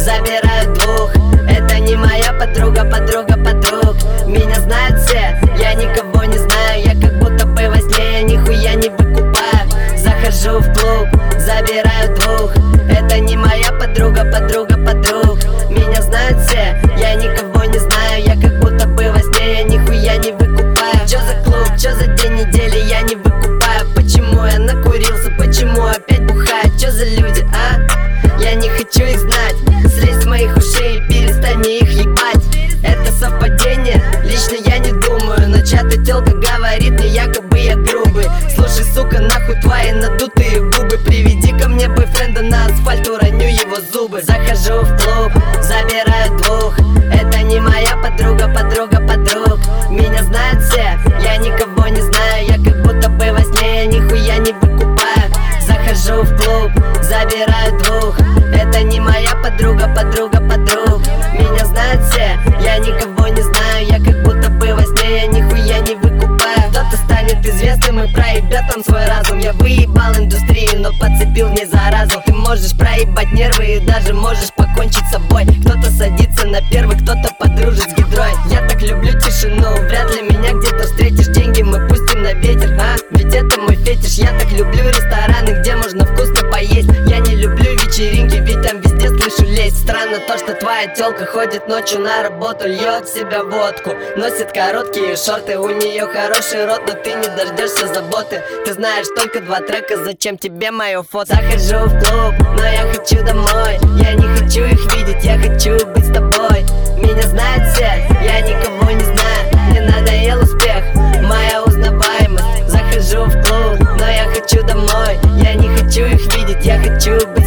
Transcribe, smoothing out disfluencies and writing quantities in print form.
забираю двух. Это не моя подруга, подруга подруг. Меня знают все, я никого не знаю. Я как будто бы во сне, я нихуя не выкупаю. Захожу в клуб, забираю двух. Это не моя подруга, подруга подруг. Меня знают все, я никого не знаю. Я как будто бы во сне, я нихуя не выкупаю. Чё за клуб, чё за день недели, я не выкупаю. Почему я накурился, почему опять бухаю? Чё за люди, а? Я не хочу их знать. Слезь с моих ушей и перестань мне их ебать. Это совпадение? Лично я не думаю. Но чья-то тёлка говорит мне, якобы я грубый. Слушай, сука, нахуй твои надутые губы. Приведи ко мне бойфренда, на асфальт уроню его зубы. Захожу в клуб, забираю двух. Это не моя подруга, подруга подруг. Меня знают все, я никого не знаю. Я как будто бы во сне, я нихуя не выкупаю. Захожу в клуб, забираю двух. Это не моя подруга, подруга подруг. Меня знают все, я никого не знаю. Я как будто бы во сне, я нихуя не выкупаю. Кто-то станет известным и проебет там свой разум. Я выебал индустрию, но подцепил не заразу. Ты можешь проебать нервы и даже можешь покончить с собой. Кто-то садится на первый, кто-то подружит с гидрой. Я так люблю тишину, вряд ли меня где-то встретишь. Деньги мы пустим на ветер, а? Ведь это мой фетиш. Я так люблю рестораны, где можно вкусно поесть. Я не люблю вечеринки, ведь там везде слышу лезть. Странно то, что твоя тёлка ходит ночью на работу, льет в себя водку, носит короткие шорты. У нее хороший рот, но ты не дождешься заботы. Ты знаешь только 2 трека, зачем тебе мое фото? Захожу в клуб, но я хочу домой. Я не хочу их видеть, я хочу быть с тобой. Меня знают все, я никого не знаю. Мне надоел успех, моя узнаваемость. Захожу в клуб, но я хочу домой. Я не хочу их видеть, я хочу быть